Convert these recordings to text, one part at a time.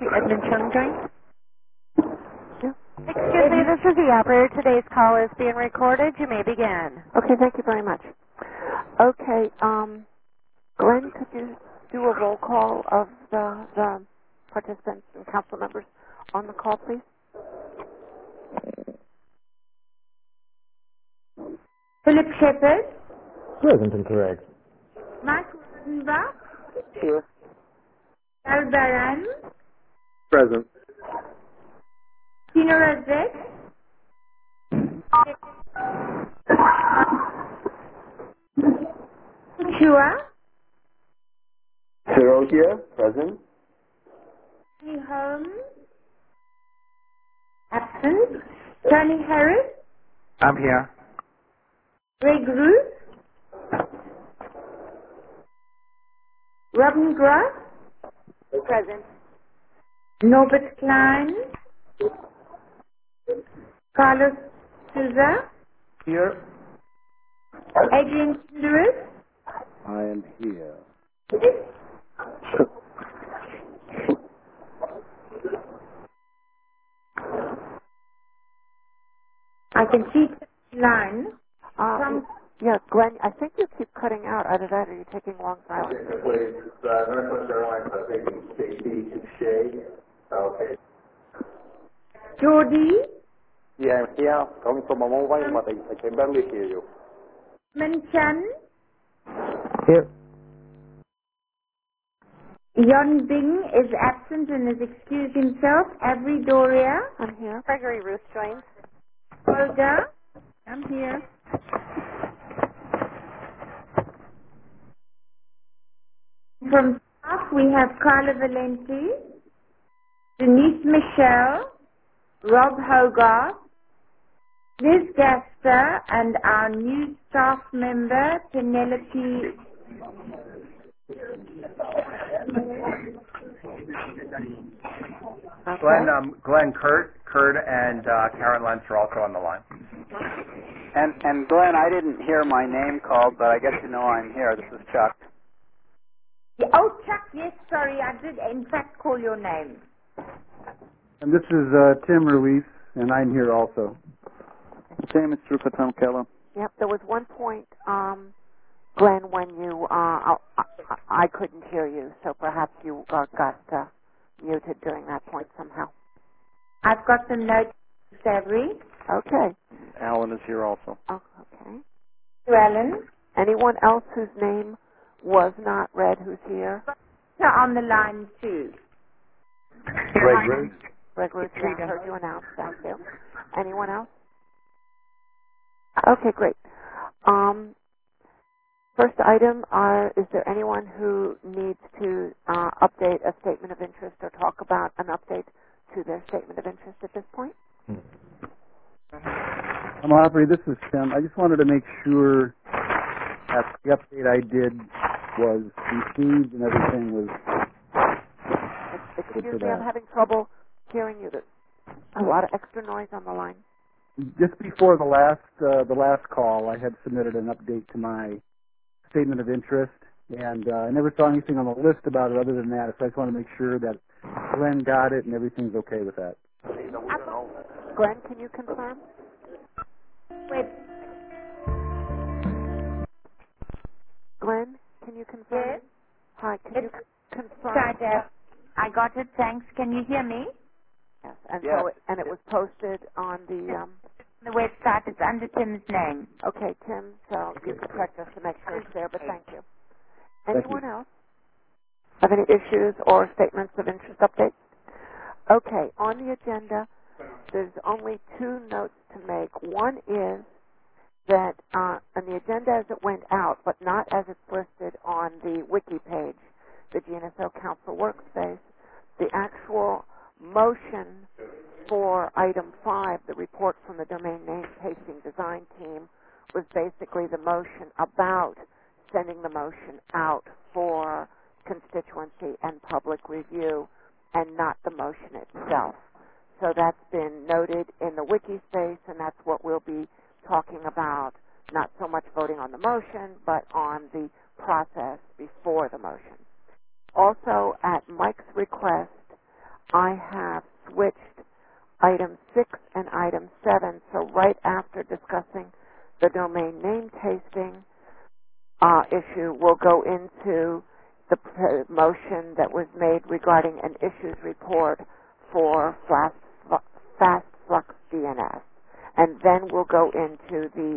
the Edmund Chung joint? Excuse me, this is the operator. Today's call is being recorded. You may begin. Okay, thank you very much. Okay, Glenn, could you do a roll call of the participants and council members on the call, please? Philip Shepard. Present and correct. Mike Rosenbach. Here. Al Baran. Present. Tino Razek. Chua. Cyril here. Present. Tony Holmes. Absent. Tony Harris. I'm here. Greg Ruth. Robin Gross. Present. Norbert Klein. Carlos Souza. Here. Adrian Lewis. I am here. I can see the line. Yeah, Glenn, I think you keep cutting out. Either that or you're taking long silence. Northwest Airlines, I think, Stacy Shea. Okay. Jordy. Yeah, I'm here. Coming from a mobile, but I can barely hear you. Min Chan. Here. Yon Bing is absent and has excused himself. Avery Doria. I'm here. Gregory Ruth joins. Olga. I'm here. From staff, we have Carla Valenti, Denise Michelle, Rob Hogarth, Liz Gaster, and our new staff member, Penelope. Okay. Glenn, Kurt, and Karen Lentz are also on the line. And Glenn, I didn't hear my name called, but I guess you know I'm here. This is Chuck. Oh, Chuck, yes, sorry, I did in fact call your name. And this is Tim Ruiz, and I'm here also. Same as Trupatam Keller. Yep, there was one point, Glenn, when you, I couldn't hear you, so perhaps you got muted during that point somehow. I've got some notes, Avery. Okay. Alan is here also. Oh, okay. Alan. Anyone else whose name was not read who's here? On the line too. Greg Ruth. Greg Ruth, I heard you announce. Thank you. Anyone else? Okay, great. First item, is there anyone who needs to update a statement of interest or talk about an update to their statement of interest at this point? I'm operator. This is Tim. I just wanted to make sure that the update I did was received and everything was. Excuse me, I'm having trouble hearing you. There's a lot of extra noise on the line. Just before the last call, I had submitted an update to my statement of interest, and I never saw anything on the list about it other than that. So I just want to make sure that Glenn got it and everything's okay with that. Glenn, can you confirm? Wait. Glenn, can you confirm? Yes. Hi, can you confirm? I got it, thanks. Can you hear me? Yes, and Yes. so it was posted on the The website is under Tim's name. Okay, Tim, so you can check just to make sure it's there, but thank you. Thank Anyone you. else have any issues or statements of interest updates? Okay, on the agenda, there's only two notes to make. One is that on the agenda as it went out, but not as it's listed on the wiki page, the GNSO Council Workspace, the actual motion for item 5, the report from the domain name pasting design team, was basically the motion about sending the motion out for constituency and public review and not the motion itself. So that's been noted in the wiki space, and that's what we'll be talking about, not so much voting on the motion, but on the process before the motion. Also, at Mike's request, I have switched item 6 and item 7, so right after discussing the domain name tasting issue, we'll go into the motion that was made regarding an issues report for FastFlux DNS. And then we'll go into the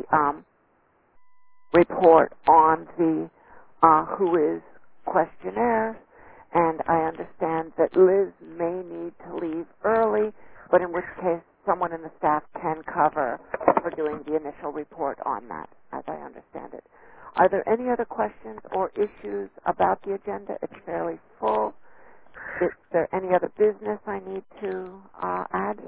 report on the WHOIS questionnaire. And I understand that Liz may need to leave early, but in which case someone in the staff can cover for doing the initial report on that, as I understand it. Are there any other questions or issues about the agenda? It's fairly full. Is there any other business I need to add?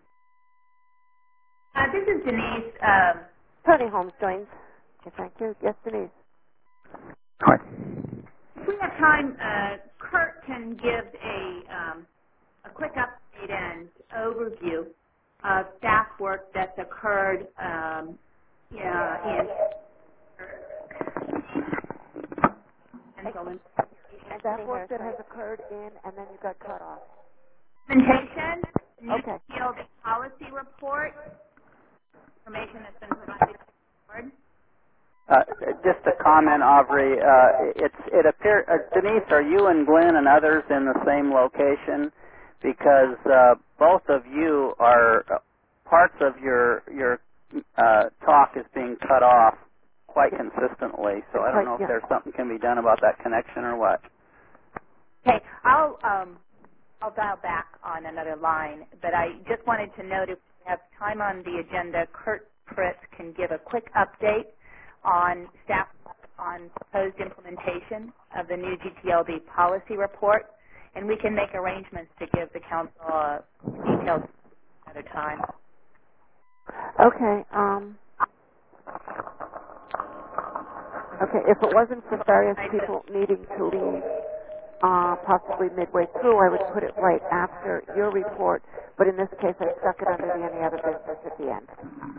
This is Denise. Tony Holmes joins. Okay, thank you. Yes, Denise. Hi. If we have time, Kurt can give a quick update and overview of staff work that's occurred in Staff work that has occurred in, and then you got cut off. implementation, new Okay. field policy report, information that's been provided to the board. Just a comment, Aubrey. It appears, Denise, are you and Glenn and others in the same location? Because both of you are parts of your talk is being cut off quite consistently. So I don't know if there's something can be done about that connection or what. Okay, I'll dial back on another line, but I just wanted to note if we have time on the agenda, Kurt Fritz can give a quick update on staff on proposed implementation of the new GTLD policy report, and we can make arrangements to give the council a detailed at a time. Okay. Okay. If it wasn't for various people needing to leave, possibly midway through, I would put it right after your report. But in this case, I stuck it under the any other business at the end.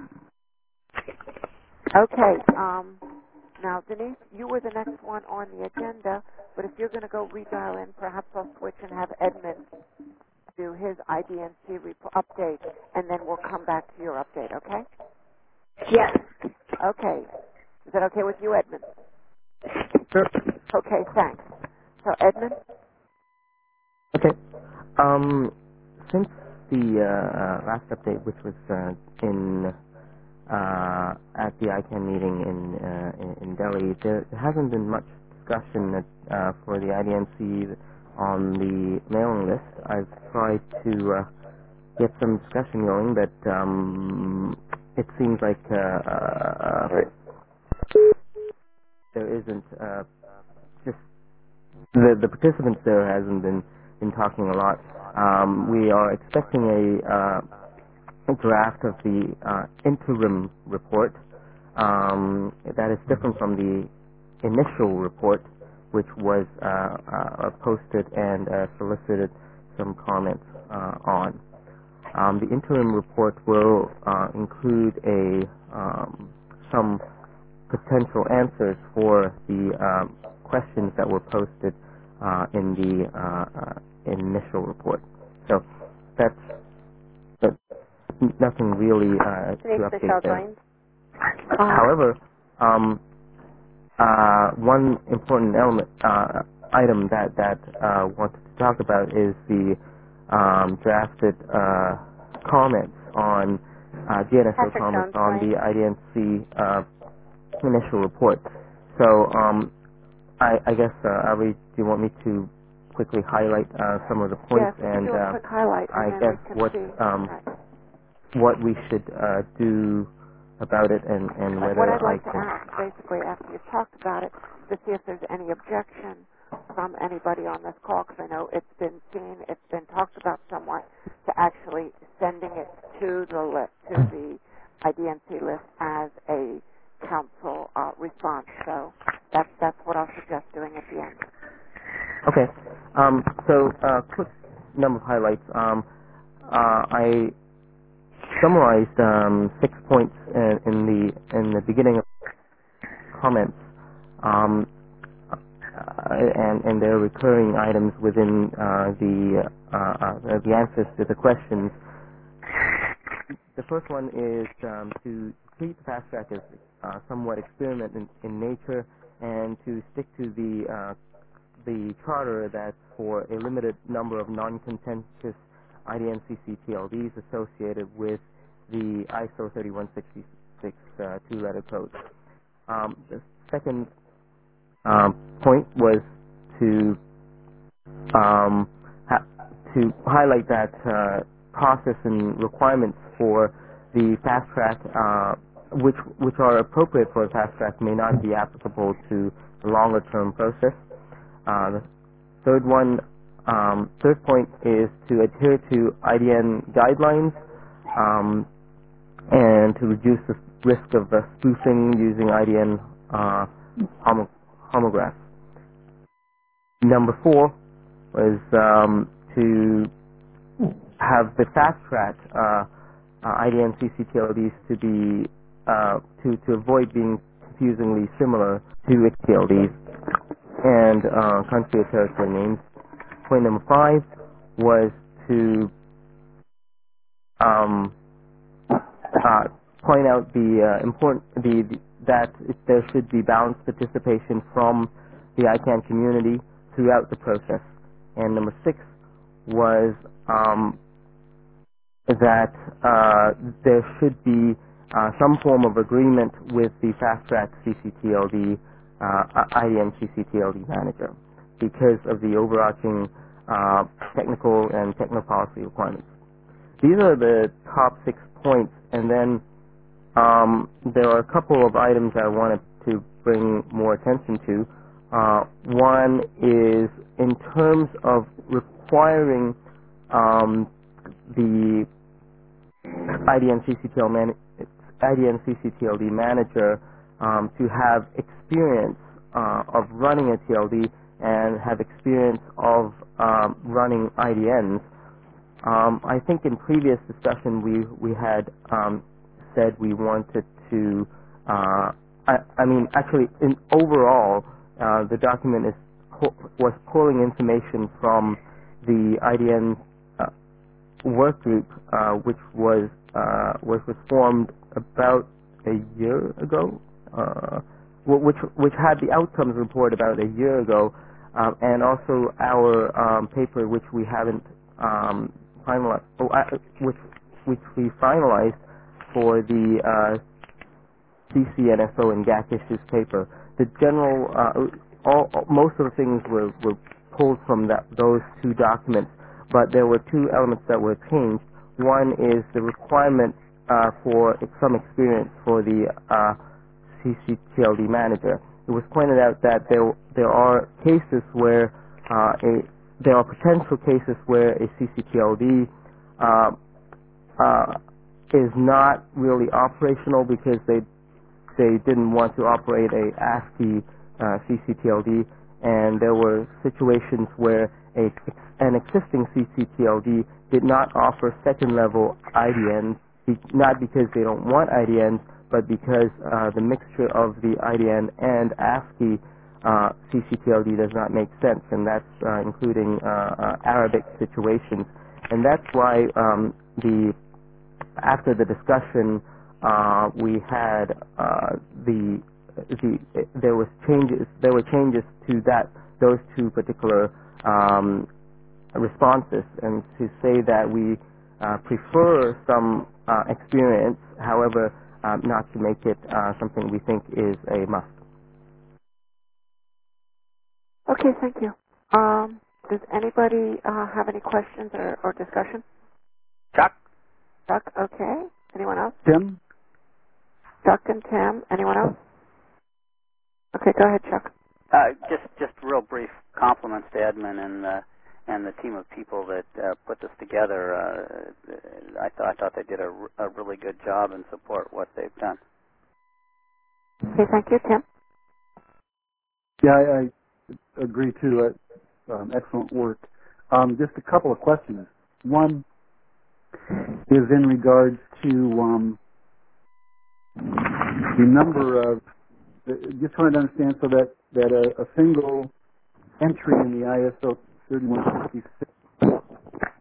Okay. Now, Denise, you were the next one on the agenda, but if you're going to go redial in, perhaps I'll switch and have Edmund do his IDNC update, and then we'll come back to your update, okay? Yes. Okay. Is that okay with you, Edmund? Sure. Okay, thanks. So, Edmund? Okay. Since the last update, which was in at the ICANN meeting in Delhi, there hasn't been much discussion for the IDNC on the mailing list. I've tried to get some discussion going, but it seems like there isn't just the participants there hasn't been talking a lot. We are expecting a draft of the interim report that is different from the initial report, which was posted and solicited some comments on. The interim report will include some potential answers for the questions that were posted in the initial report. So that's nothing really to update there. However, one important item that I wanted to talk about is the drafted comments on GNSO comments on the IDNC initial report. So I guess, Ari, do you want me to quickly highlight some of the points? Yes, and do a quick highlight, I and guess then we can what we should do about it, and whether what I'd like I to ask, basically, after you've talked about it, to see if there's any objection from anybody on this call, because I know it's been seen, it's been talked about somewhat, to actually sending it to the list, to the IDNC list as a council response. So that's what I'll suggest doing at the end. Okay. So quick number of highlights. I summarized 6 points in the beginning of comments, and there are recurring items within the the answers to the questions. The first one is to treat the fast track as somewhat experiment in nature, and to stick to the charter that's for a limited number of non-contentious IDN CCTLDs associated with the ISO 3166 two-letter code. The second point was to highlight that process and requirements for the fast track, which are appropriate for a fast track, may not be applicable to the longer-term process. The third point is to adhere to IDN guidelines and to reduce the risk of spoofing using IDN homographs. Number 4 was to have the fast track IDN CCTLDs to be to avoid being confusingly similar to XTLDs and country or territory names. Point number 5 was to point out that there should be balanced participation from the ICANN community throughout the process. And number 6 was that there should be some form of agreement with the fast track CCTLD IDN CCTLD manager because of the overarching technical and techno-policy requirements. These are the top 6 points, and then there are a couple of items I wanted to bring more attention to. One is in terms of requiring the IDN CCTLD manager to have experience of running a TLD and have experience of running IDNs. I think in previous discussion we had said we wanted to. Actually, in overall, the document was pulling information from the IDN work group, which was formed about a year ago, which had the outcomes report about a year ago, and also our paper, which we haven't finalized, which we finalized for the CCNSO and GAC issues paper. The general, most of the things were pulled from those 2 documents, but there were 2 elements that were changed. One is the requirement for some experience for the CCTLD manager. It was pointed out that there are cases where there are potential cases where a CCTLD is not really operational because they didn't want to operate a ASCII CCTLD, and there were situations where an existing CCTLD did not offer second-level IDNs, not because they don't want IDNs, but because the mixture of the IDN and ASCII CCTLD does not make sense, and that's including Arabic situations. And that's why after the discussion we had there were changes to those 2 particular responses, and to say that we prefer some experience, however, not to make it something we think is a must. Okay, thank you. Does anybody have any questions or discussion? Chuck? Chuck, okay. Anyone else? Tim? Chuck and Tim. Anyone else? Okay, go ahead, Chuck. Just real brief compliments to Edmund and the team of people that put this together. I thought they did a really good job and support what they've done. Okay, thank you, Tim. Yeah, I agree too. Excellent work. Just a couple of questions. One is in regards to the number of. Just trying to understand so that a single entry in the ISO 3166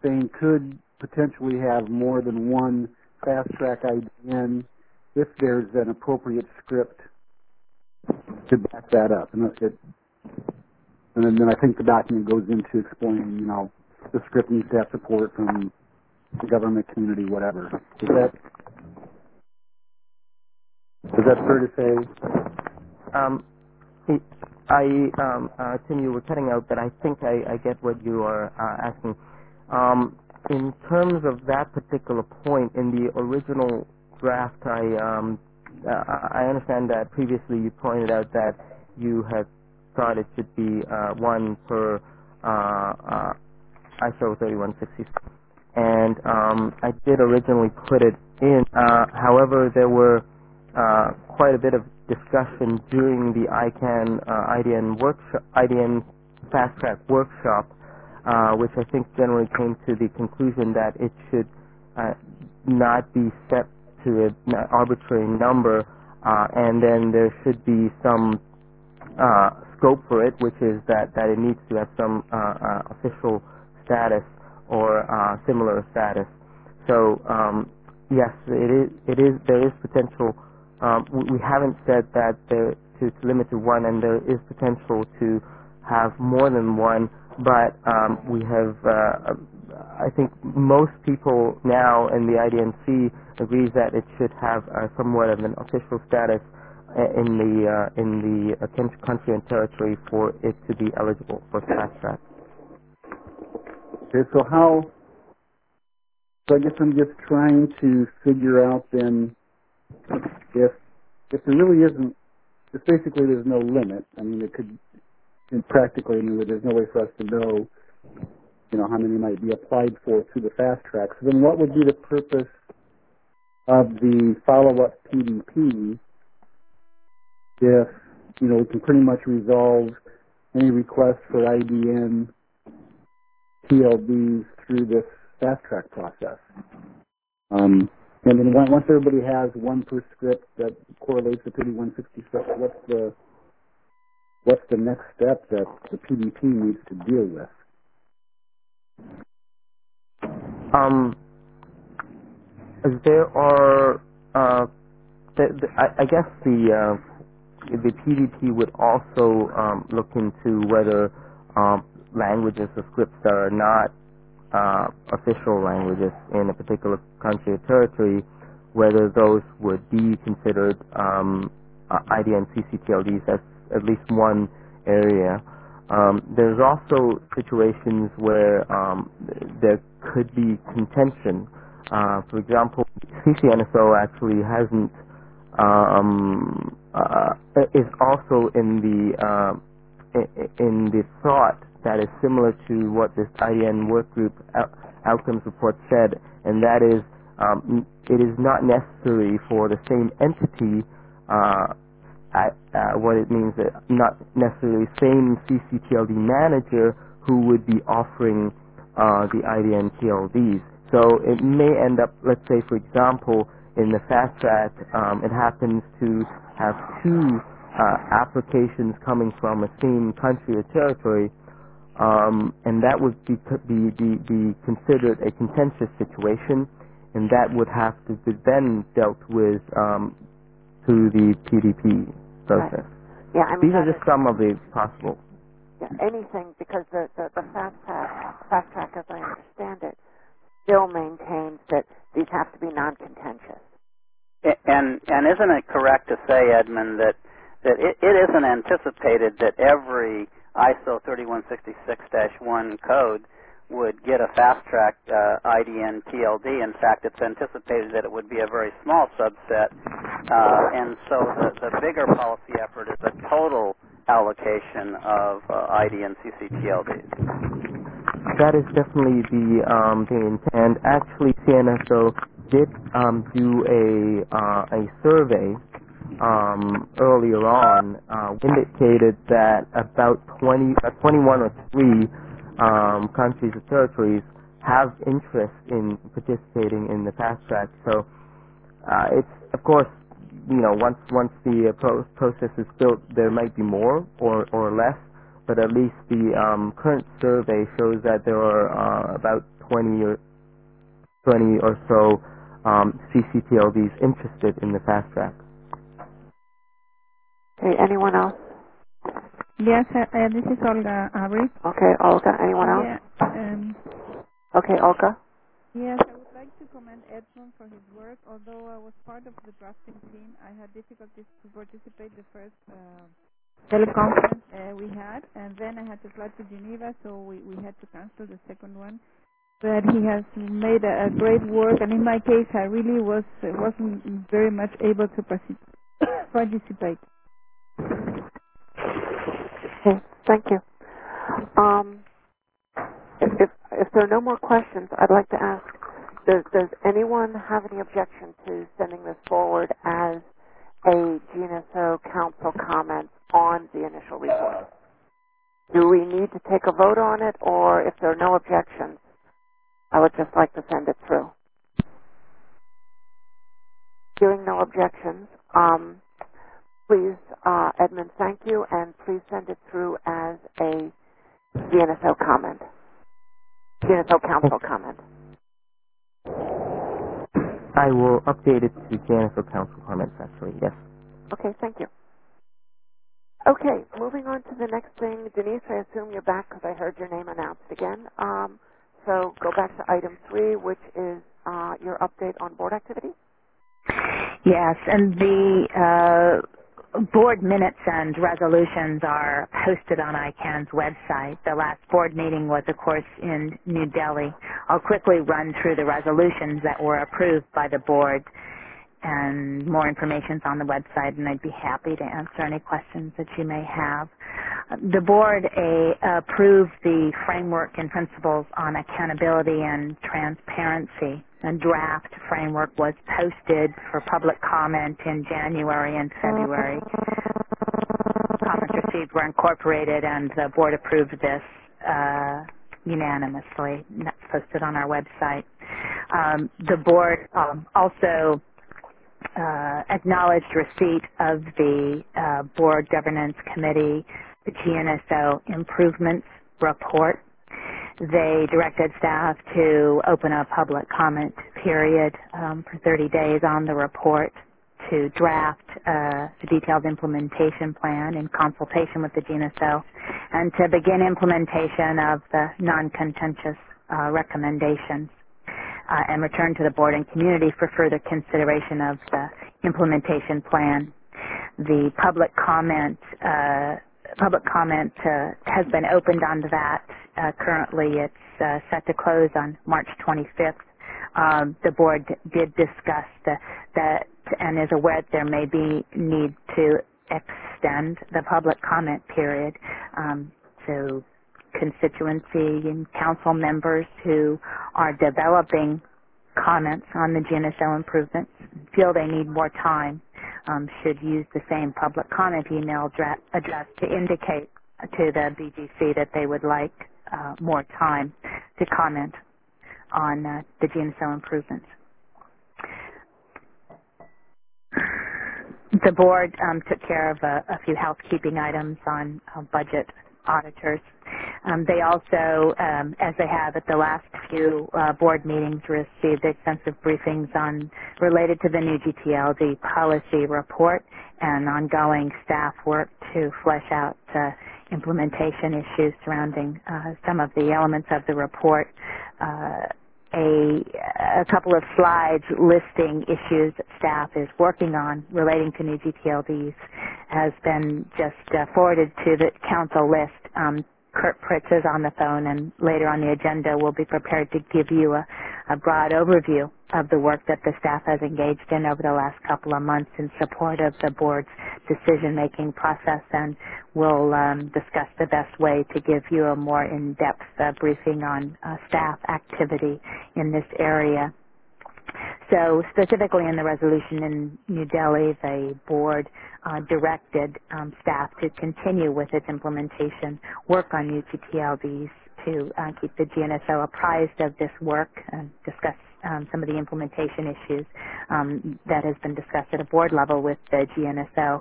saying could potentially have more than one fast track IDN if there's an appropriate script to back that up. And then I think the document goes into explaining, the script needs to have support from the government community, whatever. Is that fair to say? Tim, you were cutting out, but I think I get what you are asking. In terms of that particular point, in the original draft, I understand that previously you pointed out that you had thought it should be one per ISO 3166, and I did originally put it in. However, there were quite a bit of discussion during the IDN Fast Track workshop, which I think generally came to the conclusion that it should not be set to an arbitrary number, and then there should be some scope for it, which is that it needs to have some official status or similar status. So yes, there is potential. We haven't said that to limit to one, and there is potential to have more than one, but we have, I think most people now in the IDNC agrees that it should have somewhat of an official status in the country and territory for it to be eligible for fast track. Okay, so I guess I'm just trying to figure out then if there really isn't, if basically there's no limit. I mean, it could, practically, there's no way for us to know, how many might be applied for through the fast track. So then what would be the purpose of the follow-up PDP if, we can pretty much resolve any requests for IDN TLDs through this fast track process? And then once everybody has one per script that correlates to 3166, what's the next step that the PDP needs to deal with? There are, I guess the PDP would also look into whether languages or scripts that are not official languages in a particular country or territory, whether those would be considered IDN CCTLDs. That's at least one area. There's also situations where there could be contention. For example, CCNSO actually hasn't is also in the thought that is similar to what this IDN work group outcomes report said, and that is it is not necessary for the same entity. What it means is not necessarily same CCTLD manager who would be offering the IDN TLDs. So it may end up, let's say, for example, in the fast track, it happens to have two applications coming from a same country or territory, and that would be considered a contentious situation, and that would have to be then dealt with through the PDP process. Right. Yeah, these are just some of the possible. Yeah, anything, because the fast track, as I understand it, still maintains that these have to be non-contentious. And isn't it correct to say, Edmund, that it isn't anticipated that every ISO 3166-1 code would get a fast-track IDN TLD. In fact, it's anticipated that it would be a very small subset, and so the bigger policy effort is a total allocation of IDN CCTLDs. That is definitely the intent. Actually, CNSO did do a survey earlier on, indicated that about 21 or 3 countries or territories have interest in participating in the fast track. So it's, of course, once the process is built, there might be more or less, but at least the current survey shows that there are about 20 or so CCTLDs interested in the fast track. Okay, anyone else? Yes, this is Olga Avery. Okay, Olga. Anyone else? Yeah, Okay, Olga. yes, I would like to commend Edmund for his work. Although I was part of the drafting team, I had difficulties to participate the first teleconference we had, and then I had to fly to Geneva, so we had to cancel the second one. But he has made a great work, and in my case, I really wasn't very much able to participate. Okay, thank you. If there are no more questions, I'd like to ask, does anyone have any objection to sending this forward as a GNSO Council comment on the initial report? Do we need to take a vote on it, or if there are no objections, I would just like to send it through? Hearing no objections, please, Edmund, thank you, and please send it through as a GNSO comment. GNSO Council comment. I will update it to GNSO Council comments, actually, yes. Okay, thank you. Okay, moving on to the next thing. Denise, I assume you're back because I heard your name announced again. So go back to item 3, which is your update on board activity. Yes, and the board minutes and resolutions are posted on ICANN's website. The last board meeting was, of course, in New Delhi. I'll quickly run through the resolutions that were approved by the board, and more information's on the website, and I'd be happy to answer any questions that you may have. The board approved the framework and principles on accountability and transparency. A draft framework was posted for public comment in January and February. Comments received were incorporated, and the board approved this unanimously. And that's posted on our website. The board also acknowledged receipt of the Board Governance Committee, the GNSO Improvements Report. They directed staff to open a public comment period for 30 days on the report, to draft the detailed implementation plan in consultation with the GNSO, and to begin implementation of the non-contentious recommendations. And return to the board and community for further consideration of the implementation plan. The public comment has been opened on that. Currently, it's set to close on March 25th. The board did discuss that and is aware that there may be need to extend the public comment period. So constituency and council members who are developing comments on the GNSO improvements feel they need more time should use the same public comment email address to indicate to the BGC that they would like more time to comment on the GNSO improvements. The board took care of a few housekeeping items on budget auditors. They also, as they have at the last few board meetings, received extensive briefings related to the new GTLD policy report and ongoing staff work to flesh out implementation issues surrounding some of the elements of the report. A couple of slides listing issues that staff is working on relating to new GTLDs has been just forwarded to the council list. Kurt Pritz is on the phone, and later on the agenda we'll be prepared to give you a broad overview of the work that the staff has engaged in over the last couple of months in support of the board's decision-making process, and we'll discuss the best way to give you a more in-depth briefing on staff activity in this area. So specifically in the resolution in New Delhi, the board directed staff to continue with its implementation work on new GTLDs, to keep the GNSO apprised of this work and discuss some of the implementation issues that has been discussed at a board level with the GNSO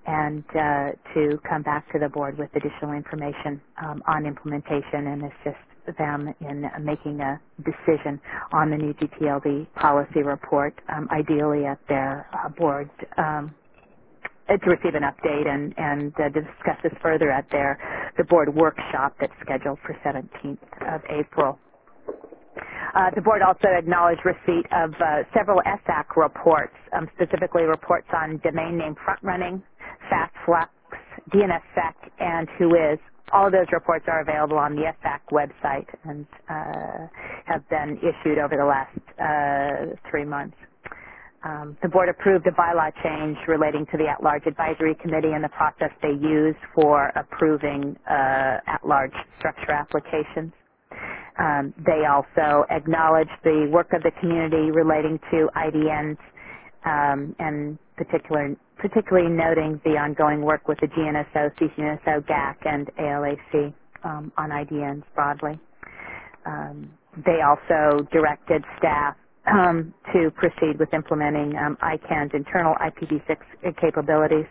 and to come back to the board with additional information on implementation, and it's just them in making a decision on the new GTLD policy report, ideally at their board, to receive an update and to discuss this further at the board workshop that's scheduled for 17th of April. The board also acknowledged receipt of several SAC reports, specifically reports on domain name front-running, FastFlux, DNSSEC, and Whois. All of those reports are available on the SAC website and have been issued over the last 3 months. The board approved a bylaw change relating to the at-large advisory committee and the process they use for approving at-large structure applications. They also acknowledged the work of the community relating to IDNs and particularly noting the ongoing work with the GNSO, CCNSO, GAC, and ALAC on IDNs broadly. They also directed staff to proceed with implementing ICANN's internal IPv6 capabilities.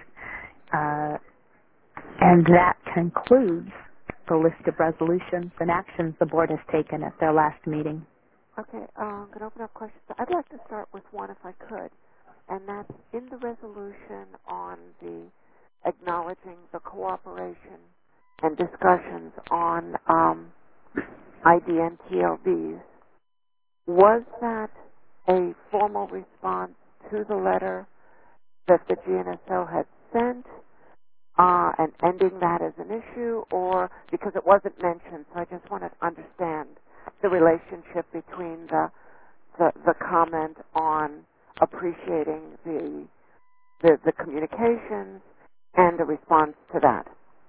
And that concludes the list of resolutions and actions the board has taken at their last meeting. Okay, I'm going to open up questions. I'd like to start with one if I could, and that's in the resolution on the acknowledging the cooperation and discussions on IDN TLDs. Was that a formal response to the letter that the GNSO had sent and ending that as an issue, or because it wasn't mentioned, so I just want to understand the relationship between the comment on appreciating the communications and the response to that.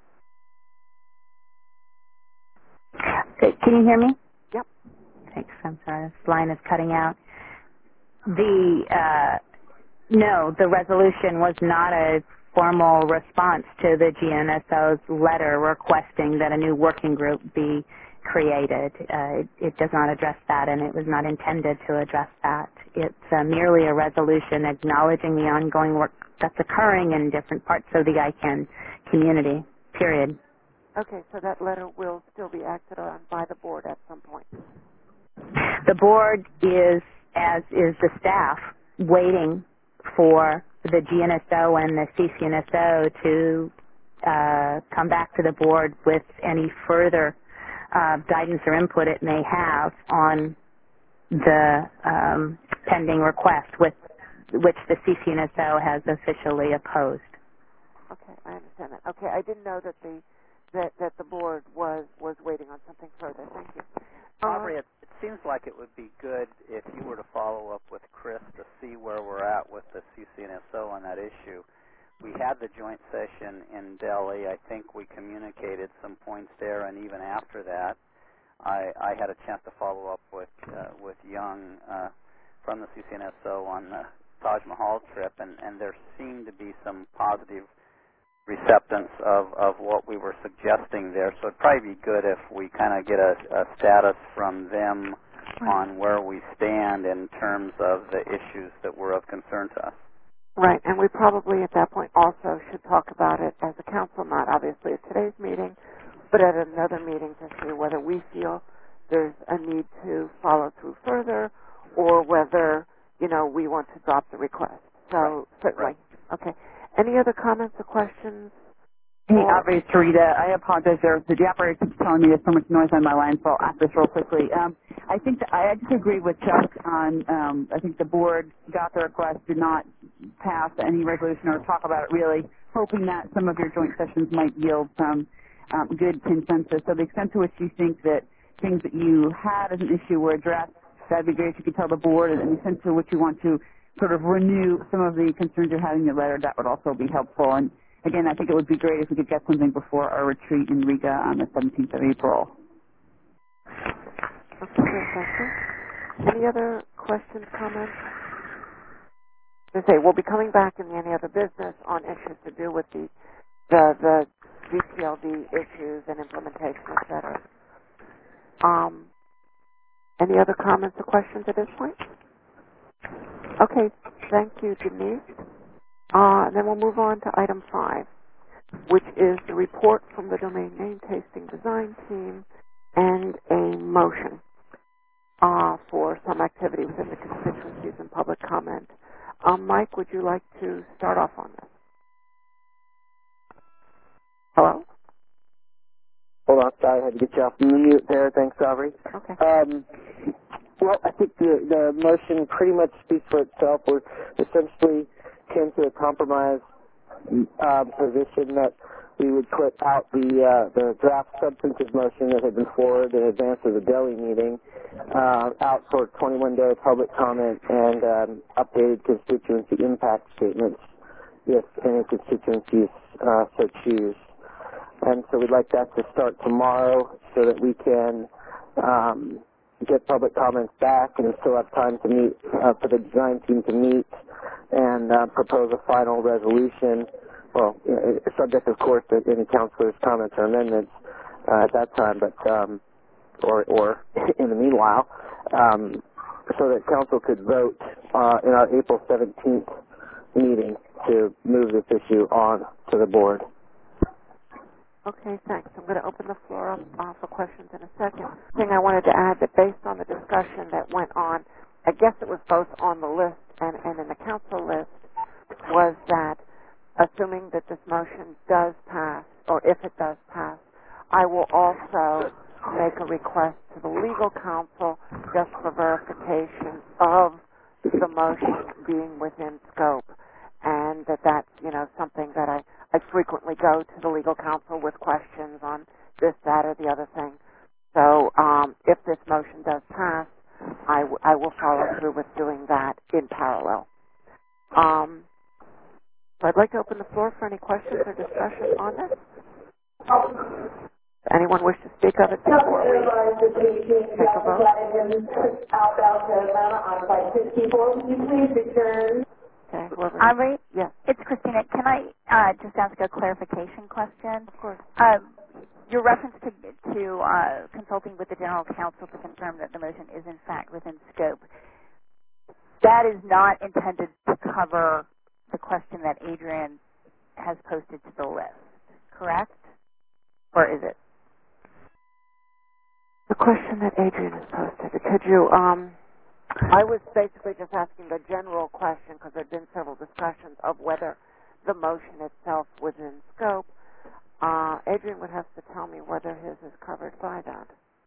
Can you hear me? Yep. Thanks. I'm sorry. This line is cutting out. No, the resolution was not a formal response to the GNSO's letter requesting that a new working group be created. It does not address that, and it was not intended to address that. It's merely a resolution acknowledging the ongoing work that's occurring in different parts of the ICANN community, period. Okay, so that letter will still be acted on by the board at some point. The board is, as is the staff, waiting for the GNSO and the CCNSO to come back to the board with any further guidance or input it may have on the pending request, which the CCNSO has officially opposed. Okay, I understand that. Okay, I didn't know that the board was waiting on something further. Thank you. Aubrey, it seems like it would be good if you were to follow up with Chris to see where we're at with the CCNSO on that issue. We had the joint session in Delhi. I think we communicated some points there, and even after that, I had a chance to follow up with Young from the CCNSO on the Taj Mahal trip, and there seemed to be some positive receptance of what we were suggesting there. So it'd probably be good if we kind of get a status from them on where we stand in terms of the issues that were of concern to us. Right, and we probably at that point also should talk about it as a council, not obviously at today's meeting, but at another meeting to see whether we feel there's a need to follow through further or whether, we want to drop the request. So, certainly. Right. Okay. Any other comments or questions? Hey, Aubrey, it's Rita. I apologize. The operator keeps telling me there's so much noise on my line, so I'll ask this real quickly. I think I just agree with Chuck on, I think the board got the request, did not pass any resolution or talk about it really, hoping that some of your joint sessions might yield some good consensus. So the extent to which you think that things that you had as an issue were addressed, that'd be great if you could tell the board, and the extent to which you want to sort of renew some of the concerns you had in your letter, that would also be helpful. And again, I think it would be great if we could get something before our retreat in Riga on the 17th of April. Okay, thank you. Any other questions, comments? As I say, we'll be coming back in any other business on issues to do with the GTLD issues and implementation, et cetera. Any other comments or questions at this point? Okay, thank you, Denise. Then we'll move on to item 5, which is the report from the domain name tasting design team and a motion for some activity within the constituencies and public comment. Mike, would you like to start off on this? Hello? Hold on, sorry, I had to get you off mute there. Thanks, Aubrey. Okay. Well, I think the motion pretty much speaks for itself. We're essentially came to a compromise position that we would put out the draft substantive motion that had been forwarded in advance of the Delhi meeting out for 21-day public comment and updated constituency impact statements if any constituencies so choose. And so we'd like that to start tomorrow so that we can get public comments back and still have time to meet, for the design team to meet and propose a final resolution. Well, subject, of course, to any councilors' comments or amendments at that time, but or in the meanwhile, so that council could vote in our April 17th meeting to move this issue on to the board. Okay, thanks. I'm going to open the floor up for questions in a second. The thing I wanted to add that based on the discussion that went on, I guess it was both on the list and in the council list, was that assuming that this motion does pass, or if it does pass, I will also make a request to the legal counsel just for verification of the motion being within scope, and that's something that I frequently go to the legal counsel with questions on this, that, or the other thing. So if this motion does pass, I will follow through with doing that in parallel. So I'd like to open the floor for any questions or discussion on this. Does anyone wish to speak of it before we take a vote? Okay, whoever. Aubrey? Yes. It's Christina. Can I just ask a clarification question? Of course. Your reference to consulting with the general counsel to confirm that the motion is in fact within scope, that is not intended to cover the question that Adrian has posted to the list, correct? Or is it? The question that Adrian has posted, could you, I was basically just asking a general question because there have been several discussions of whether the motion itself was in scope. Adrian would have to tell me whether his is covered by that.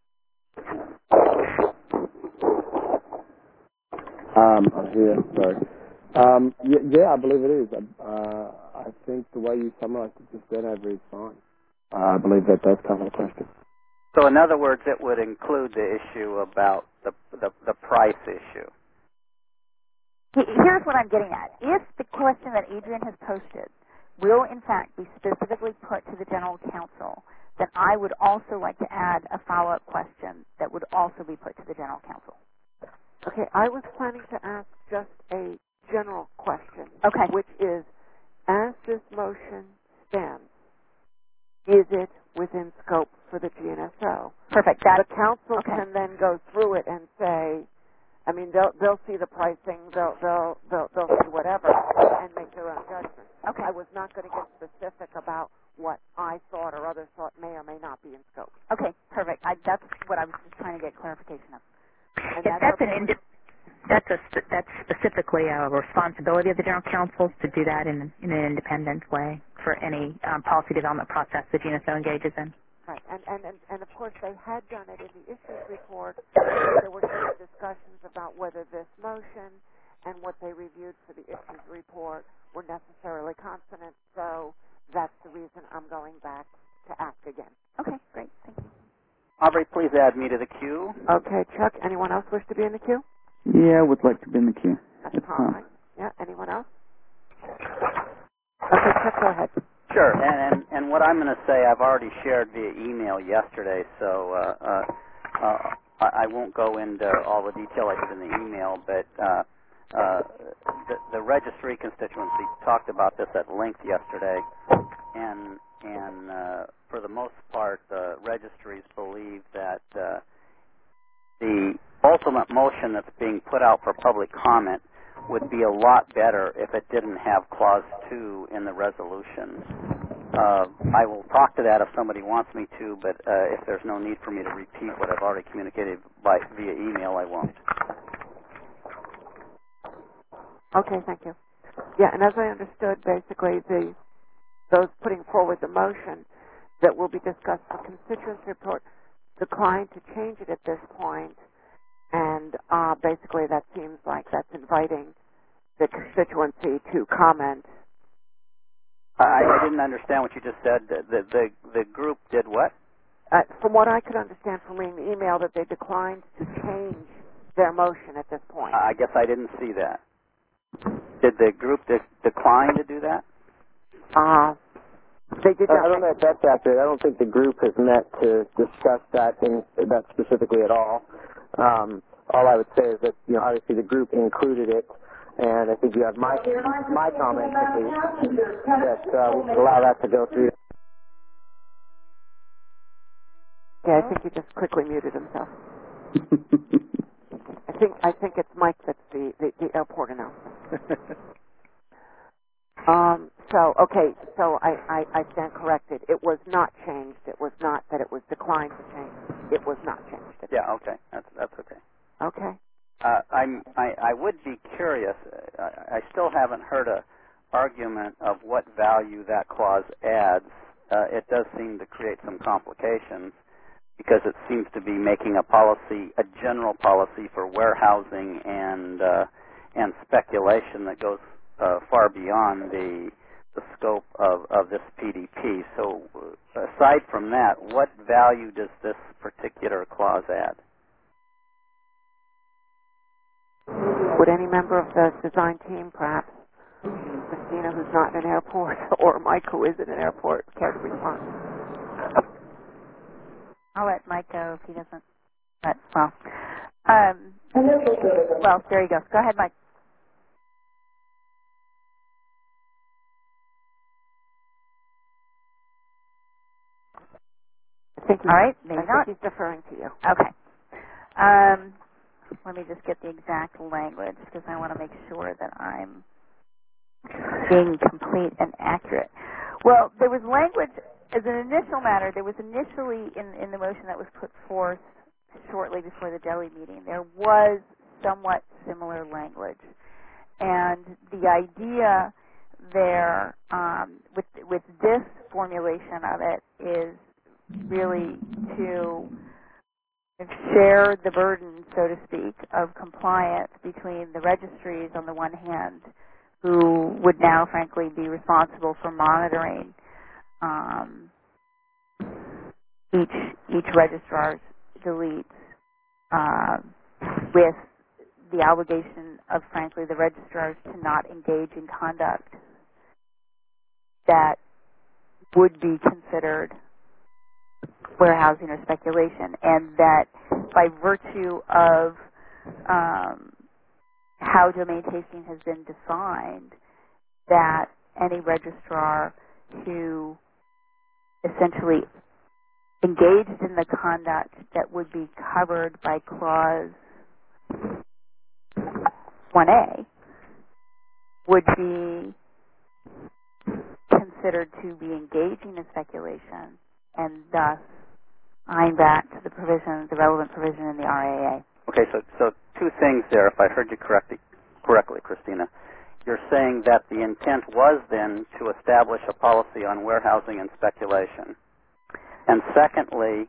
Yeah, sorry. Yeah, I believe it is. I think the way you summarized it just then, Avery, is fine. I believe that does cover the question. So in other words, it would include the issue about the price issue. Here's what I'm getting at. If the question that Adrian has posted will in fact be specifically put to the general counsel, then I would also like to add a follow-up question that would also be put to the general counsel. Okay, I was planning to ask just a general question, okay, which is, as this motion stands, is it within scope for the GNSO? Perfect. The council can then go through it and say, I mean, they'll see the pricing, they'll see whatever, and make their own judgment. Okay. I was not going to get specific about what I thought or others thought may or may not be in scope. Okay, perfect. That's what I was just trying to get clarification of. And that's specifically a responsibility of the general counsel to do that in an independent way for any policy development process the GNSO engages in. Right, and of course they had done it in the issues report. There were some discussions about whether this motion and what they reviewed for the issues report were necessarily consonant, so that's the reason I'm going back to ask again. Okay, great, thank you. Aubrey, please add me to the queue. Okay, Chuck, anyone else wish to be in the queue? Yeah, I would like to be in the queue. That's all right. Yeah, anyone else? Okay, Chuck, go ahead. Sure, and what I'm going to say I've already shared via email yesterday, so I won't go into all the detail I did in the email, but the registry constituency talked about this at length yesterday, and for the most part, the registries believe that the ultimate motion that's being put out for public comment would be a lot better if it didn't have Clause 2 in the resolutions. I will talk to that if somebody wants me to, but if there's no need for me to repeat what I've already communicated via email, I won't. Okay, thank you. Yeah, and as I understood, basically, those putting forward the motion that will be discussed for constituency report declined to change it at this point, and basically that seems like that's inviting the constituency to comment. I didn't understand what you just said. The group did what? From what I could understand from reading the email, that they declined to change their motion at this point. I guess I didn't see that. Did the group decline to do that? They did not. I don't know if that's accurate. I don't think the group has met to discuss that specifically at all. All I would say is that, obviously the group included it, and I think you have my comment at least, that we should allow that to go through. Yeah, I think he just quickly muted himself. I think it's Mike that's the airport announcer. So I stand corrected. It was not changed. It was not that it was declined to change. It was not changed. Yeah, okay. That's okay. Okay. I would be curious. I still haven't heard an argument of what value that clause adds. It does seem to create some complications because it seems to be making a general policy for warehousing and speculation that goes far beyond the scope of this PDP. So aside from that, what value does this particular clause add? Would any member of the design team, perhaps Christina, who's not in an airport, or Mike, who is in an airport, care to respond? I'll let Mike go if he doesn't. But, well, there you go. Go ahead, Mike. All right, maybe not. I think he's deferring to you. Okay. Let me just get the exact language because I want to make sure that I'm being complete and accurate. Well, there was language as an initial matter. There was initially in the motion that was put forth shortly before the Delhi meeting, there was somewhat similar language. And the idea there with this formulation of it is really to share the burden, so to speak, of compliance between the registries on the one hand, who would now, frankly, be responsible for monitoring each registrar's deletes, with the obligation of, frankly, the registrars to not engage in conduct that would be considered warehousing or speculation, and that by virtue of how domain tasting has been defined, that any registrar who essentially engaged in the conduct that would be covered by Clause 1A would be considered to be engaging in speculation, and thus tying back to the relevant provision in the RAA. Okay, so two things there, if I heard you correctly, Christina. You're saying that the intent was then to establish a policy on warehousing and speculation. And secondly,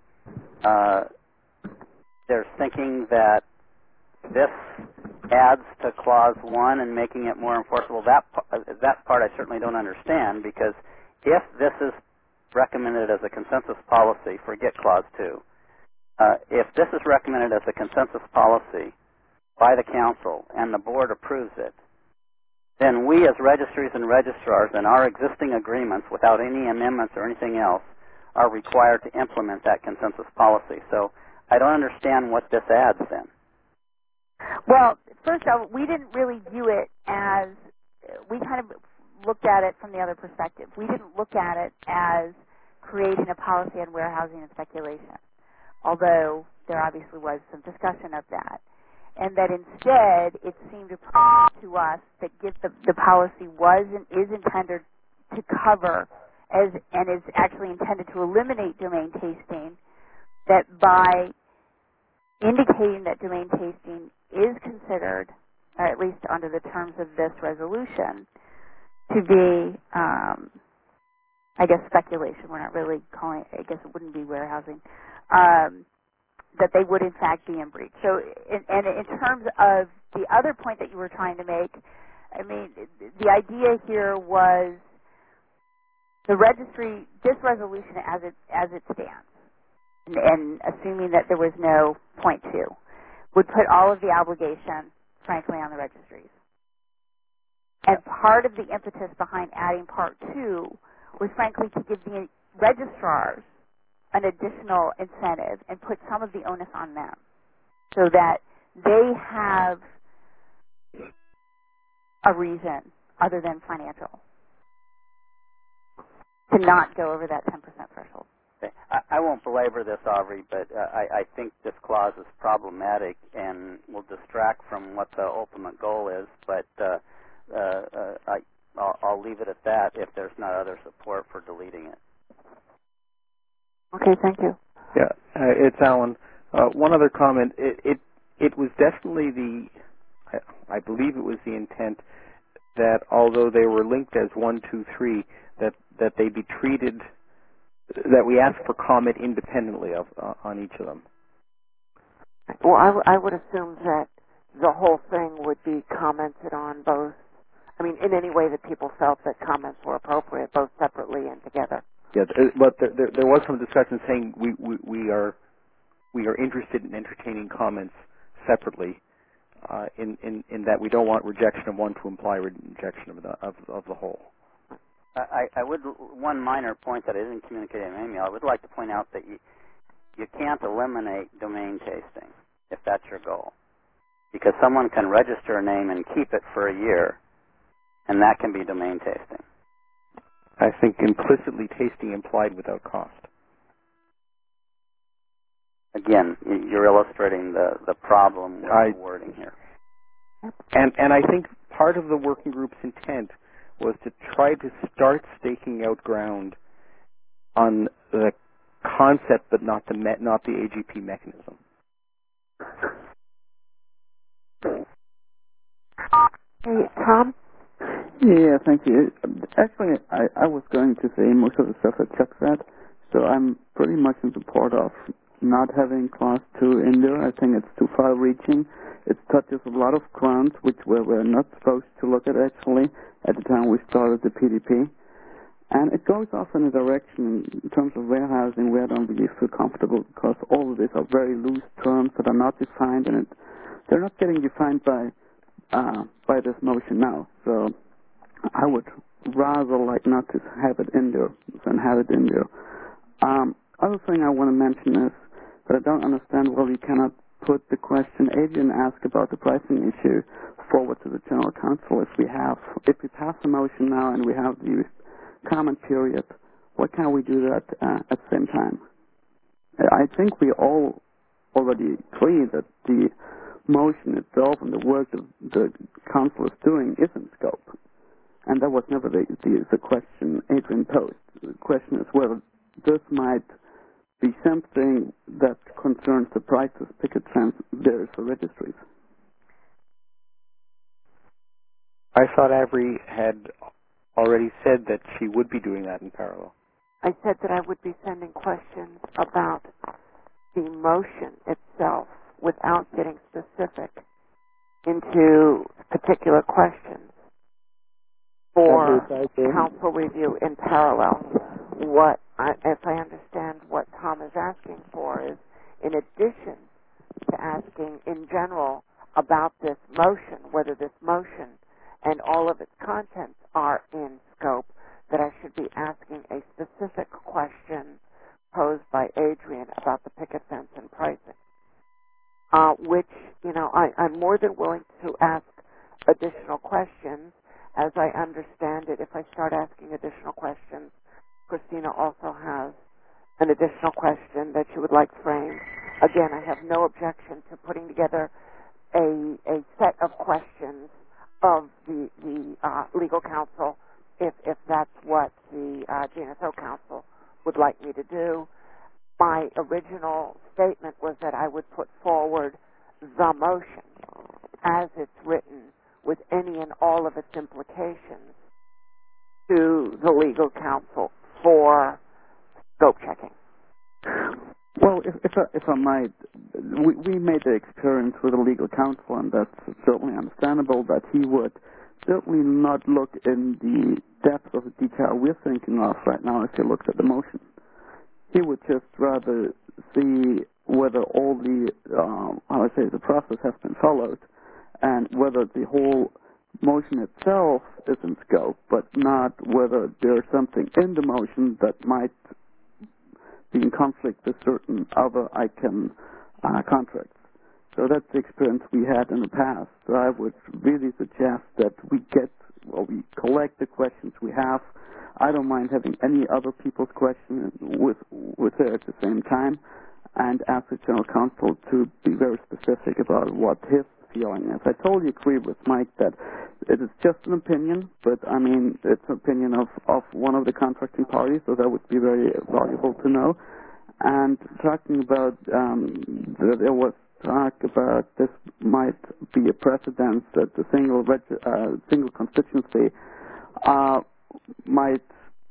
there's thinking that this adds to Clause 1 and making it more enforceable. That part I certainly don't understand, because if this is recommended as a consensus policy, forget Clause 2. If this is recommended as a consensus policy by the Council and the Board approves it, then we as registries and registrars in our existing agreements, without any amendments or anything else, are required to implement that consensus policy. So I don't understand what this adds then. Well, first off, we didn't really view it as, we kind of looked at it from the other perspective. We didn't look at it as creating a policy on warehousing and speculation, although there obviously was some discussion of that. and that instead it seemed appropriate to us that the policy was and is intended to cover and is actually intended to eliminate domain tasting, that by indicating that domain tasting is considered, or at least under the terms of this resolution, to be, I guess, speculation. We're not really calling it, I guess it wouldn't be warehousing, that they would in fact be in breach. So, and in terms of the other point that you were trying to make, I mean, the idea here was the registry, this resolution as it stands, and assuming that there was no point 2, would put all of the obligation, frankly, on the registries. And part of the impetus behind adding Part 2 was, frankly, to give the registrars an additional incentive and put some of the onus on them so that they have a reason other than financial to not go over that 10% threshold. I won't belabor this, Aubrey, but I think this clause is problematic and will distract from what the ultimate goal is, but I'll leave it at that if there's not other support for deleting it. Okay, thank you. Yeah, it's Alan. One other comment. It was definitely I believe it was the intent that although they were linked as 1, 2, 3, that they be treated, that we ask for comment independently on each of them. Well, I would assume that the whole thing would be commented on both. I mean, in any way that people felt that comments were appropriate, both separately and together. Yeah, but there was some discussion saying we are interested in entertaining comments separately, in that we don't want rejection of one to imply rejection of the whole. I would, one minor point that I didn't communicate in an email, I would like to point out that you can't eliminate domain tasting if that's your goal, because someone can register a name and keep it for a year, and that can be domain tasting. I think implicitly tasting implied without cost. Again, you're illustrating the problem with the wording here. And I think part of the working group's intent was to try to start staking out ground on the concept, but not the AGP mechanism. Hey, Tom? Yeah, thank you. Actually, I was going to say most of the stuff that Chuck said, so I'm pretty much in support of not having Clause 2 in there. I think it's too far-reaching. It touches a lot of grounds which we're not supposed to look at, actually, at the time we started the PDP. And it goes off in a direction in terms of warehousing where I don't really feel comfortable, because all of these are very loose terms that are not defined, and they're not getting defined by this motion now. So I would rather like not to have it in there than have it in there. Other thing I want to mention is that I don't understand why we cannot put the question Adrian asked about the pricing issue forward to the General Counsel. If we pass the motion now and we have the comment period, why can't we do that at the same time? I think we all already agree that the motion itself and the work that the Council is doing is in scope. And that was never the question Adrian posed. The question is whether this might be something that concerns the prices picket fence there for registries. I thought Avery had already said that she would be doing that in parallel. I said that I would be sending questions about the motion itself without getting specific into particular questions for council review in parallel. If I understand what Tom is asking for is, in addition to asking in general about this motion, whether this motion and all of its contents are in scope, that I should be asking a specific question posed by Adrian about the picket fence and pricing, which, I'm more than willing to ask additional questions. As I understand it, if I start asking additional questions, Christina also has an additional question that she would like framed. Again, I have no objection to putting together a a set of questions of the legal counsel, if that's what the GNSO counsel would like me to do. My original statement was that I would put forward the motion as it's written with any and all of its implications to the legal counsel for scope checking. Well, if I might, we made the experience with a legal counsel, and that's certainly understandable, that he would certainly not look in the depth of the detail we're thinking of right now if he looks at the motion. He would just rather see whether all the, the process has been followed, and whether the whole motion itself is in scope, but not whether there's something in the motion that might be in conflict with certain other ICANN contracts. So that's the experience we had in the past. So I would really suggest that we collect the questions we have. I don't mind having any other people's questions with her at the same time, and ask the general counsel to be very specific about what his feeling is. I totally agree with Mike that it is just an opinion, but I mean, it's an opinion of one of the contracting parties, so that would be very valuable to know. And talking about, there was talk about this might be a precedent that the single constituency might,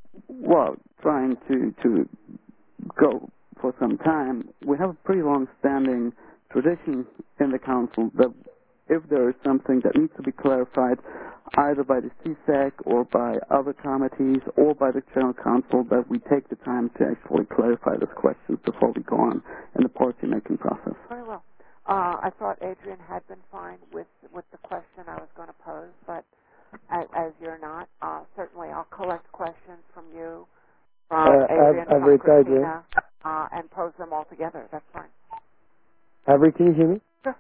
trying to go for some time. We have a pretty long-standing tradition in the council that if there is something that needs to be clarified either by the CSEC or by other committees or by the general counsel, that we take the time to actually clarify those questions before we go on in the policy-making process. Very well. I thought Adrian had been fine with the question I was going to pose, but as you're not, certainly I'll collect questions from you, from Adrian, from Christina, and pose them all together. That's fine. Avery, can you hear me? Sure.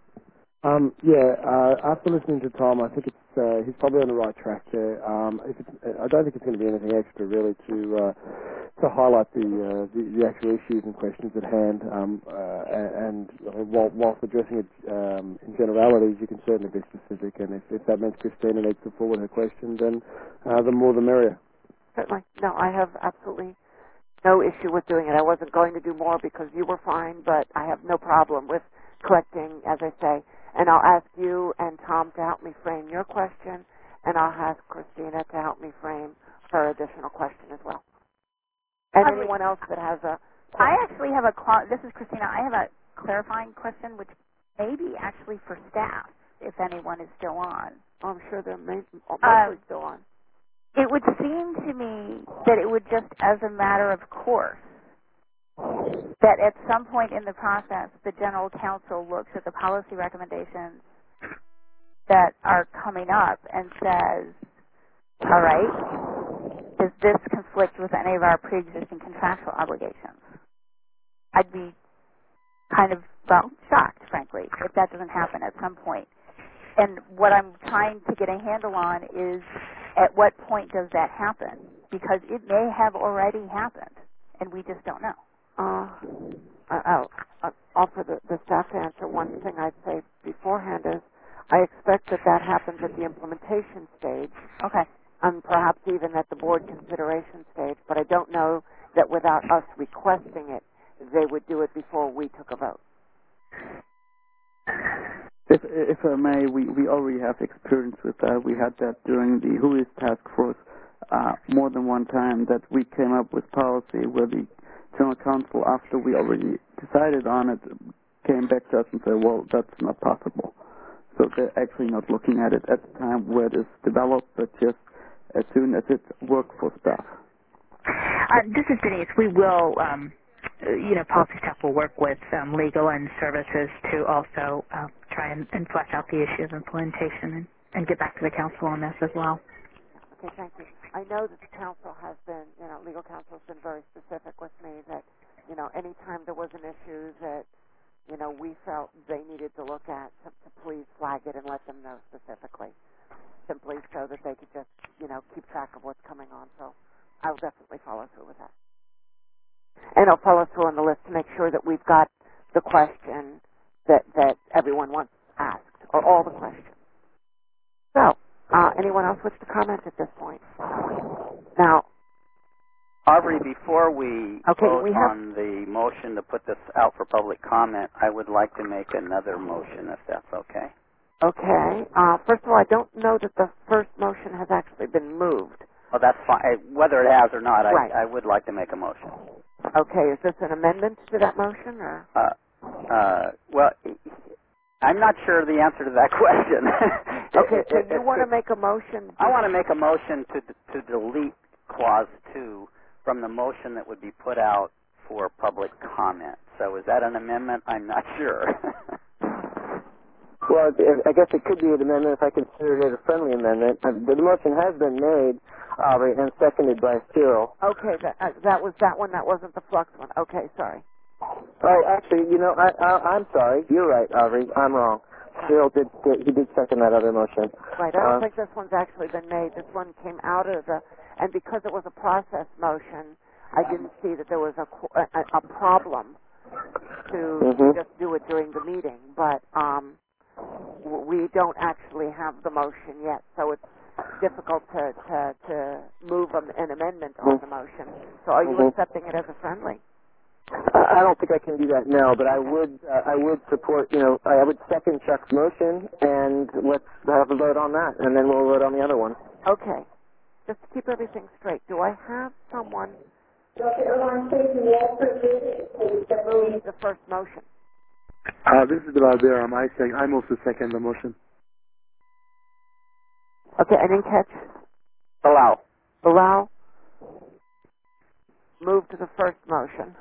After listening to Tom, I think he's probably on the right track there. I don't think it's going to be anything extra really to highlight the actual issues and questions at hand. And whilst addressing it in generalities, you can certainly be specific. And if that means Christina needs to forward her question, then the more the merrier. Certainly. No, I have absolutely no issue with doing it. I wasn't going to do more because you were fine, but I have no problem with collecting, as I say. And I'll ask you and Tom to help me frame your question, and I'll ask Christina to help me frame her additional question as well. And anyone else that has a question. I actually have this is Christina. I have a clarifying question, which may be actually for staff, if anyone is still on. I'm sure they're mostly still on. It would seem to me that it would just, as a matter of course, that at some point in the process, the General Counsel looks at the policy recommendations that are coming up and says, all right, does this conflict with any of our pre-existing contractual obligations? I'd be kind of, shocked, frankly, if that doesn't happen at some point. And what I'm trying to get a handle on is, at what point does that happen? Because it may have already happened, and we just don't know. I'll offer the staff to answer. One thing I'd say beforehand is I expect that happens at the implementation stage. Okay. And perhaps even at the board consideration stage, but I don't know that without us requesting it, they would do it before we took a vote. If I may, we already have experience with that. We had that during the WHOIS task force more than one time, that we came up with policy where the General Counsel, after we already decided on it, came back to us and said, well, that's not possible. So they're actually not looking at it at the time where it is developed, but just as soon as it's worked for staff. This is Denise. We will, policy staff will work with legal and services to also try and flesh out the issues of implementation and get back to the council on this as well. Okay, thank you. I know that the council has been, legal counsel has been very specific with me that, any time there was an issue that, we felt they needed to look at, to please flag it and let them know specifically, simply so that they could just, keep track of what's coming on. So I'll definitely follow through with that. And I'll follow through on the list to make sure that we've got the question that everyone wants asked or all the questions. So, anyone else wish to comment at this point? Now, Aubrey, before we vote we have on the motion to put this out for public comment, I would like to make another motion, if that's okay. Okay. First of all, I don't know that the first motion has actually been moved. Well, that's fine. Whether it has or not, Right. I would like to make a motion. Okay. Is this an amendment to that motion, or? Well, I'm not sure of the answer to that question. Okay, so you want to make a motion? I want to make a motion to delete Clause 2 from the motion that would be put out for public comment. So is that an amendment? I'm not sure. Well, I guess it could be an amendment if I consider it a friendly amendment. The motion has been made, Aubrey, and seconded by Cyril. Okay, that was that one. That wasn't the flux one. Okay, sorry. Oh, actually, I'm sorry. You're right, Aubrey. I'm wrong. Cyril did second that other motion. Right. I don't think this one's actually been made. This one came out of and because it was a process motion, I didn't see that there was a problem to just do it during the meeting. But we don't actually have the motion yet, so it's difficult to move an amendment on the motion. So are you accepting it as a friendly? I don't think I can do that now, but I would support, I would second Chuck's motion, and let's have a vote on that, and then we'll vote on the other one. Okay. Just to keep everything straight, do I have someone to move the first motion? This is Bilal there. I'm also second the motion. Okay, I didn't catch. Bilal. Move to the first motion.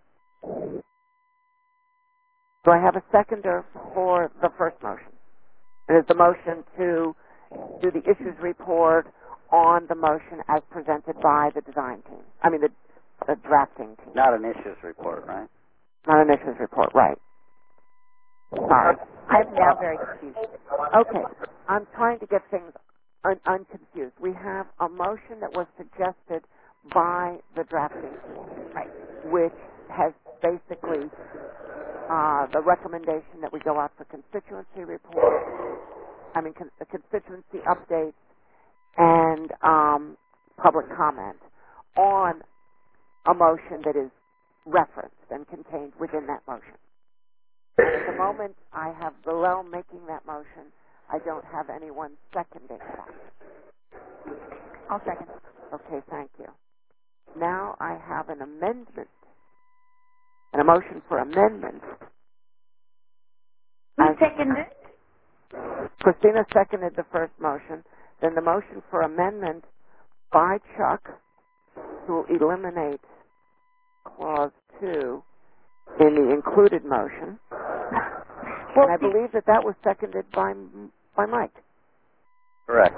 Do I have a seconder for the first motion? It is the motion to do the issues report on the motion as presented by the design team. I mean, the drafting team. Not an issues report, right? Not an issues report, right. Sorry. I'm now very confused. Okay. I'm trying to get things unconfused. We have a motion that was suggested by the drafting team, right, which has basically the recommendation that we go out for constituency reports, constituency updates, and public comment on a motion that is referenced and contained within that motion. At the moment I have Bilal making that motion, I don't have anyone seconding that. I'll second. Okay, thank you. Now I have an amendment, and a motion for amendment. Who seconded? Christina seconded the first motion. Then the motion for amendment by Chuck to eliminate Clause 2 in the included motion. And I believe that was seconded by Mike. Correct.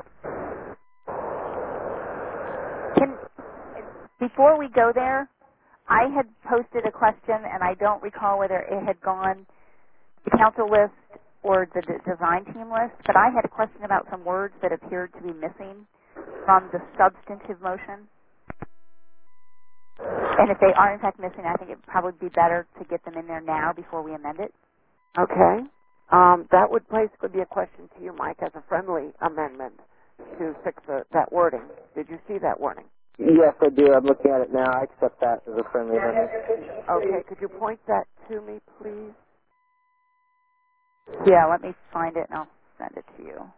Before we go there, I had posted a question, and I don't recall whether it had gone the council list or the design team list, but I had a question about some words that appeared to be missing from the substantive motion. And if they are in fact missing, I think it would probably be better to get them in there now before we amend it. Okay. That would basically be a question to you, Mike, as a friendly amendment to fix that wording. Did you see that wording? Yes, I do. I'm looking at it now. I accept that as a friendly amendment. Okay. Could you point that to me, please? Yeah, let me find it and I'll send it to you.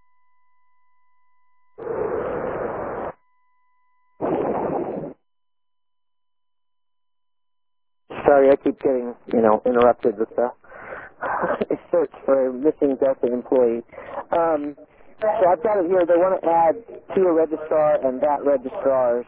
Sorry, I keep getting, interrupted with the search for a missing Delta employee. So I've got it here. They want to add to a registrar and that registrars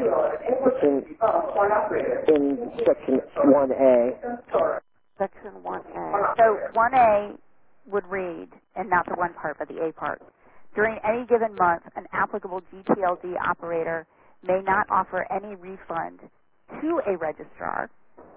in Section 1A. Section 1A. So 1A would read, and not the one part, but the A part. During any given month, an applicable GTLD operator may not offer any refund to a registrar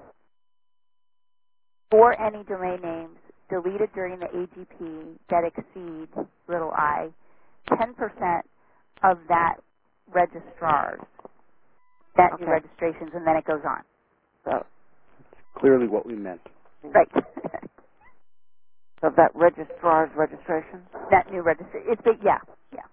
for any domain names deleted during the AGP that exceed, little I, 10% of that registrar's net new registrations, and then it goes on. So clearly what we meant. Right. Of that registrar's registration? That new registration. It's big, yeah.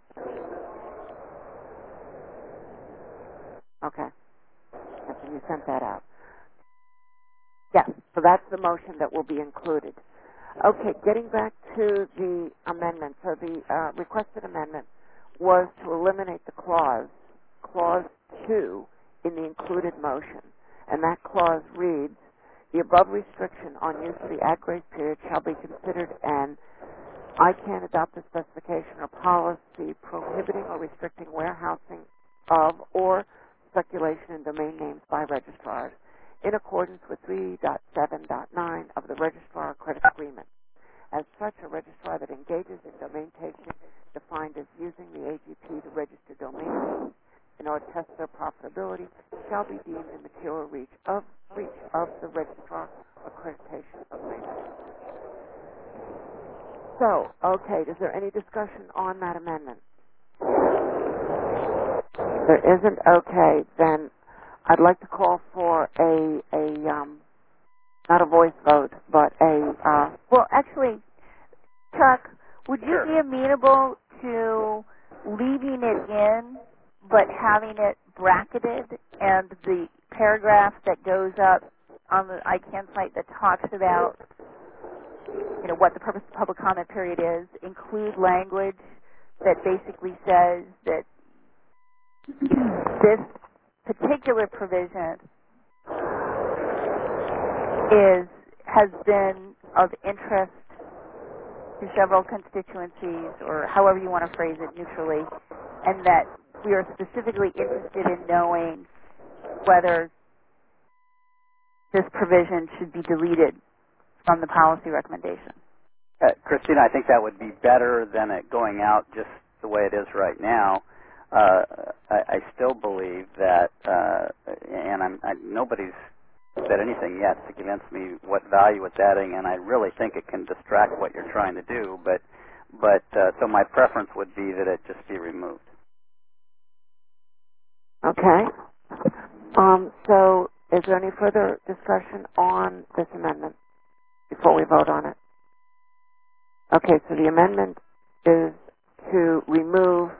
Okay. And you sent that out. Yes. So that's the motion that will be included. Okay, getting back to the amendment. So the requested amendment was to eliminate the clause 2 in the included motion. And that clause reads, the above restriction on use of the ad grace period shall be considered an ICANN adopted specification or policy prohibiting or restricting warehousing of or speculation in domain names by registrars in accordance with 3.7.9 of the Registrar Credit Agreement. As such, a registrar that engages in domain taking, defined as using the AGP to register domain names in order to test their profitability, shall be deemed in material breach of the registrar accreditation agreement. So, okay, is there any discussion on that amendment? If there isn't, okay, then I'd like to call for a not a voice vote, but a... Well, actually, Chuck, would you be amenable to leaving it in, but having it bracketed, and the paragraph that goes up on the ICANN site that talks about, what the purpose of the public comment period is, include language that basically says that this particular provision has been of interest to several constituencies, or however you want to phrase it neutrally, and that we are specifically interested in knowing whether this provision should be deleted from the policy recommendation. Christina, I think that would be better than it going out just the way it is right now. I still believe that, and nobody's said anything yet to convince me what value it's adding, and I really think it can distract what you're trying to do. But so my preference would be that it just be removed. Okay. So is there any further discussion on this amendment before we vote on it? Okay, so the amendment is to remove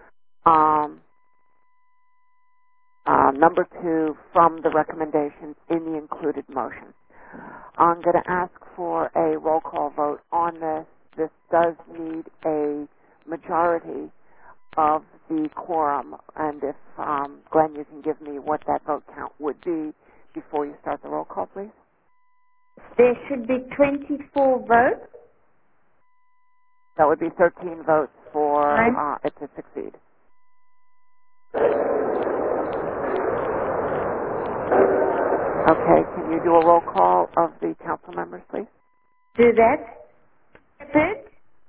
number 2 from the recommendations in the included motion. I'm going to ask for a roll call vote on this. This does need a majority of the quorum, and if, Glenn, you can give me what that vote count would be before you start the roll call, please. There should be 24 votes. That would be 13 votes for it to succeed. Okay, can you do a roll call of the council members, please? Do that. Shepherd.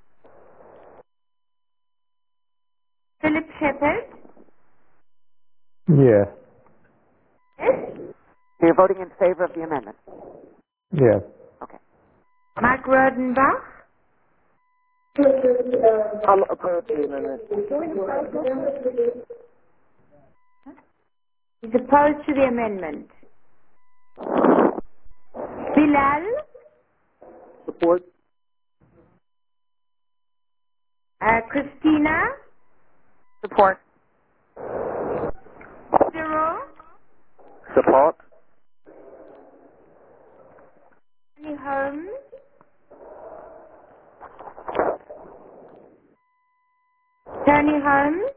Philip Shepherd. Yes. Yes. So you're voting in favor of the amendment? Yes. Okay. Mike Rodenbach. I'm opposed to the amendment. He's opposed to the amendment. Bilal. Support. Christina. Support. Cyril. Support. Tony Holmes. Tony Holmes.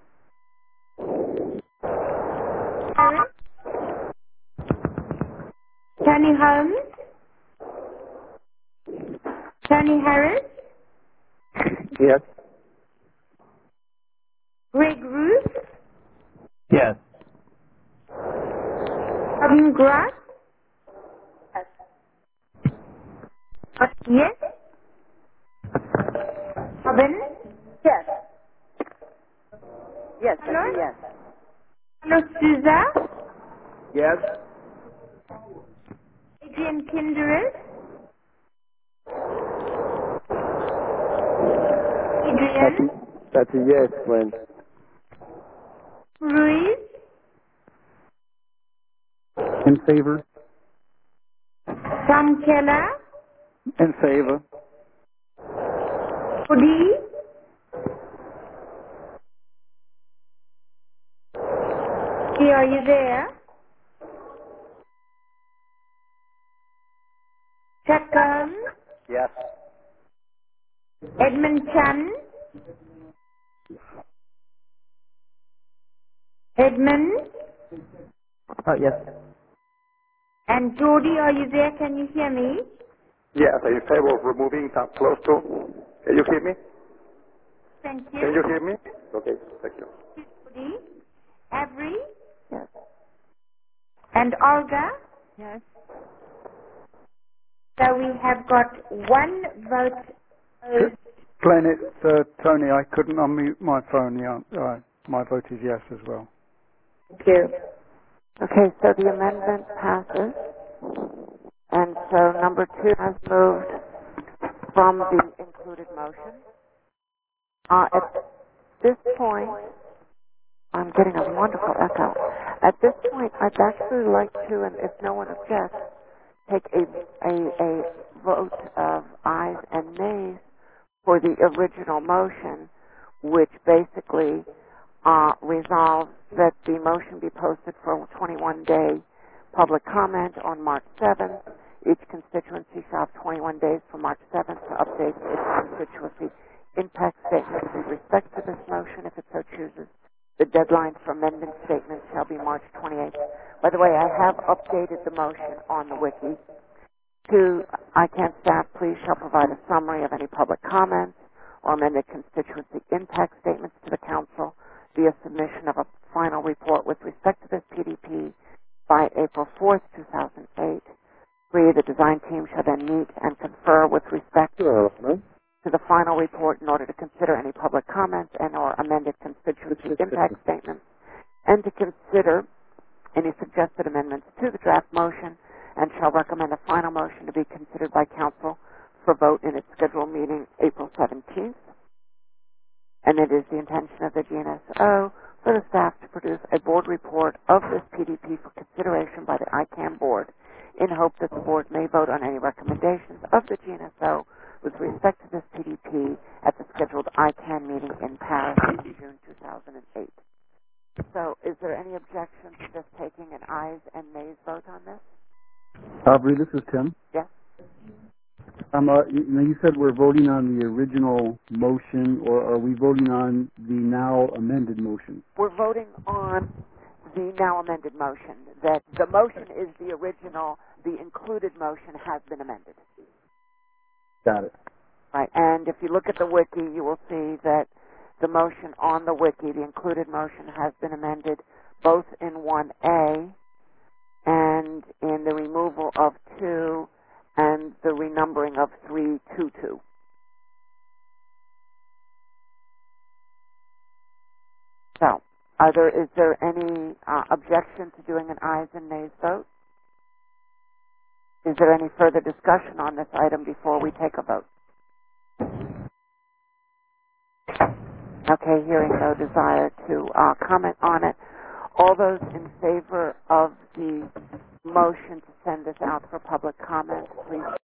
Harris. Tony Holmes. Tony Harris. Yes. Greg Ruth. Yes. Robin Grass. Yes. Robin. Yes. Yes, Hello? yes. Hello, Souza. Yes. Adrian Kinderis. Adrian. That's a yes, Glenn. Ruiz. In favor? Tom Keller. In favor. Judy? Judy, are you there? Chakam? Yes. Edmund Chan? Edmund? Yes. And Jody, are you there? Can you hear me? Yes, are you in favor of removing some close to? Can you hear me? Thank you. Can you hear me? Okay, thank you. Jody? Avery? Yes. And Olga? Yes. So we have got one vote. Glenn, it's Tony. I couldn't unmute my phone. Yeah, my vote is yes as well. Thank you. Okay, so the amendment passes. And so number 2 has moved from the included motion. At this point, I'm getting a wonderful echo. At this point, I'd actually like to, and if no one objects, take a vote of ayes and nays for the original motion, which basically resolves that the motion be posted for a 21-day public comment on March 7th. Each constituency shall have 21 days from March 7th to update its constituency impact statements with respect to this motion if it so chooses. The deadline for amendment statements shall be March 28th. By the way, I have updated the motion on the wiki. To ICANN staff, please shall provide a summary of any public comments or amended constituency impact statements to the Council via submission of a final report with respect to this PDP by April 4th, 2008. 3. The design team shall then meet and confer with respect to the final report in order to consider any public comments and or amended constituency impact statements and to consider any suggested amendments to the draft motion and shall recommend a final motion to be considered by Council for vote in its scheduled meeting April 17th. And it is the intention of the GNSO for the staff to produce a board report of this PDP for consideration by the ICANN board in hope that the board may vote on any recommendations of the GNSO with respect to this PDP at the scheduled ICANN meeting in Paris in June 2008. So is there any objection to just taking an ayes and nays vote on this? Aubrey, this is Tim. Yes. You said we're voting on the original motion, or are we voting on the now amended motion? We're voting on the now amended motion. That the motion is the original, the included motion has been amended. Got it. Right, and if you look at the wiki, you will see that the motion on the wiki, the included motion, has been amended both in 1A and in the removal of 2 and the renumbering of 322. So, is there any objection to doing an ayes and nays vote? Is there any further discussion on this item before we take a vote? Okay, hearing no desire to comment on it. All those in favor of the motion to send this out for public comment, please